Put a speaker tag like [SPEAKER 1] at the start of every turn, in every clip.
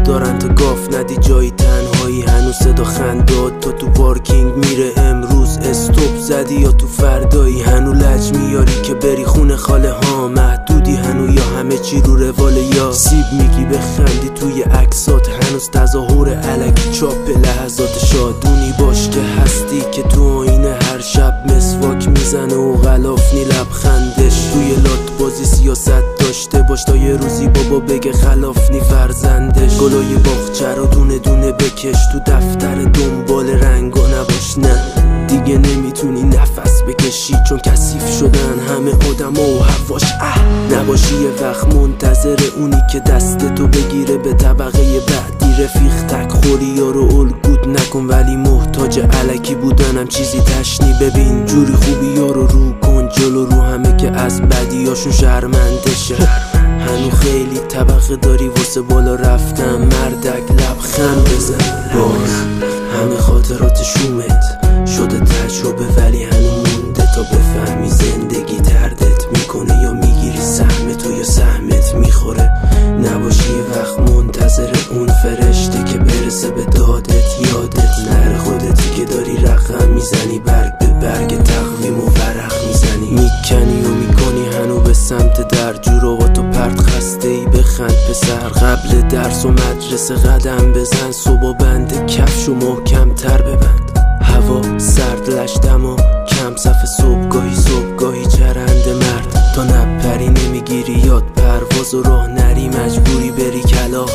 [SPEAKER 1] دارن تا گاف ندی جایی تنهایی، هنوز صدا خنداد تا تو پارکینگ میره. امروز استوب زدی یا تو فردایی، هنو لج میاری که بری خونه خاله ها. محدودی هنو یا همه چی رو رواله، یا سیب میگی بخندی توی عکسات، هنوز تظاهر الکی چاپ لحظات. شادونی باش که هستی که تو آینه هر شب مسواک میزنه و غلافنی لبخندش. توی لات بازی سیاست داشته باش تا یه روزی بابا بگه خلافنی فرزندش. گلای باغچه رو دونه دونه بکش، تو دفتر دنبال رنگا نباش. نه دیگه نمیتونی نفس بکشی چون کثیف شدن همه آدم و هواش. نباشی یه وقت منتظر اونی که دست تو بگیره به طبقه بعدی. رفیق تک خوری ها رو الگود نکن، ولی محتاج الکی بودنم چیزی تشنی. ببین جوری خوبی ها رو کن جلو رو همه که از بدیاشون شرمنده شه. هنو خیلی طبقه داری واسه بالا رفتم، مردک لبخند بزن. باز همه خاطرات شومت شده تجربه، ولی هنو مونده تا بفهمی زندگی دردت میکنه یا میگیری سهمت و یا سهمت میخوره. نباشی یه وقت منتظر اون فرشته که برسه به دادت، یادت نره خودتی که داری رقم میزنی، برگ به برگ تقویم و ورق میزنی. میکنی و میکنی هنو به سمت در، جوراباتو پرت خسته ای بخند پسر. قبل درس و مدرسه قدم بزن، صبح بند کفش و محکم تر ببند. هوا سرد لشتم و کم صف صبحگاهی چرند مرد. تا نپری نمیگیری یاد پرواز و راه نری، مجبوری بری کلاغ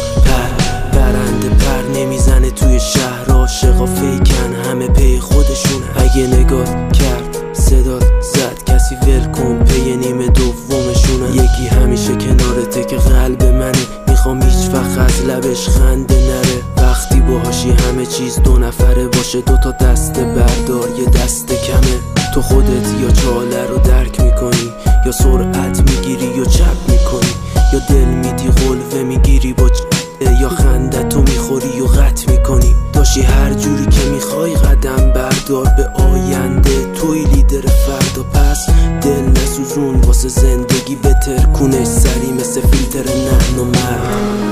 [SPEAKER 1] برنده پر نمیزنه توی شهر. عاشقا فیکن همه پی خودشونه، اگه نگاه کرد صدات زد کسی ول کن پی نیمه دومشونه. یکی همیشه کنارته که قلب منه، میخوام هیچ وقت از لبش خنده نره. وقتی باهاشی همه چیز دو نفره باشه، دوتا دست بردار یه دست کمه. تو خودت یا چاله رو درک میکنی، یا سرعت میگیری یا چپ میکنی، یا دل میدی قلوه میگیری با یا خنده تو میخوری و قطع میکنی. داشی هر جوری که میخوای قدم بردار به آینده، توی لیدر فردا. پس دل نسوزون واسه زندگی، بتر کنش سری مثل فیلتر نحن و مرد.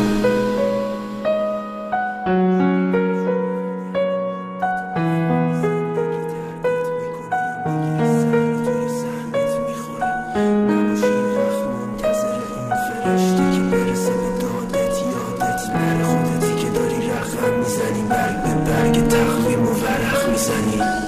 [SPEAKER 1] برگ به برگ تقویم و ورق میزنی.